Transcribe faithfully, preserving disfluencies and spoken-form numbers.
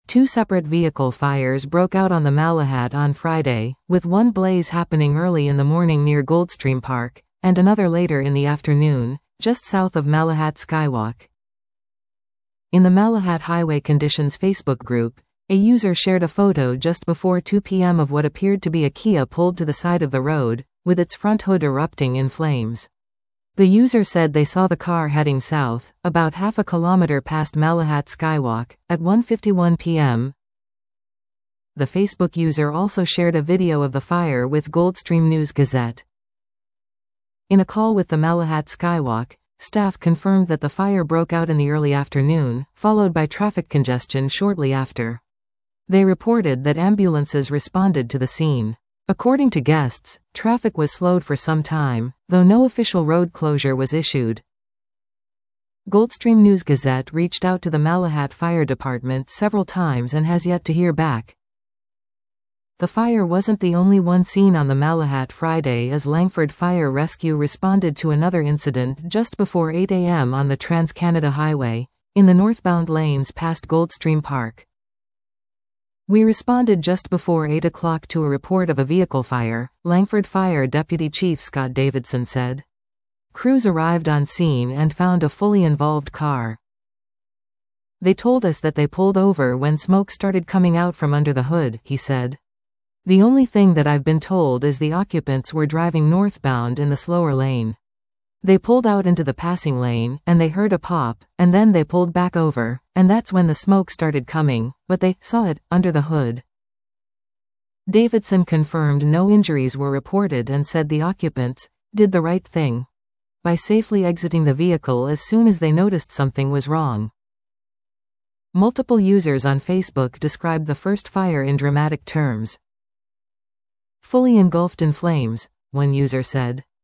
Two separate vehicle fires broke out on the Malahat on Friday, with one blaze happening early in the morning near Goldstream Park, and another later in the afternoon, just south of Malahat Skywalk. In the Malahat Highway Conditions Facebook group, a user shared a photo just before two p m of what appeared to be a Kia pulled to the side of the road, with its front hood erupting in flames. The user said they saw the car heading south, about half a kilometer past Malahat Skywalk, at one fifty-one p m The Facebook user also shared a video of the fire with Goldstream News Gazette. In a call with the Malahat Skywalk, staff confirmed that the fire broke out in the early afternoon, followed by traffic congestion shortly after. They reported that ambulances responded to the scene. According to guests, traffic was slowed for some time, though no official road closure was issued. Goldstream News Gazette reached out to the Malahat Fire Department several times and has yet to hear back. The fire wasn't the only one seen on the Malahat Friday, as Langford Fire Rescue responded to another incident just before eight a m on the Trans-Canada Highway, in the northbound lanes past Goldstream Park. We responded just before eight o'clock to a report of a vehicle fire, Langford Fire Deputy Chief Scott Davidson said. Crews arrived on scene and found a fully involved car. They told us that they pulled over when smoke started coming out from under the hood, he said. The only thing that I've been told is the occupants were driving northbound in the slower lane. They pulled out into the passing lane, and they heard a pop, and then they pulled back over, and that's when the smoke started coming, but they saw it under the hood. Davidson confirmed no injuries were reported and said the occupants did the right thing by safely exiting the vehicle as soon as they noticed something was wrong. Multiple users on Facebook described the first fire in dramatic terms. Fully engulfed in flames, one user said.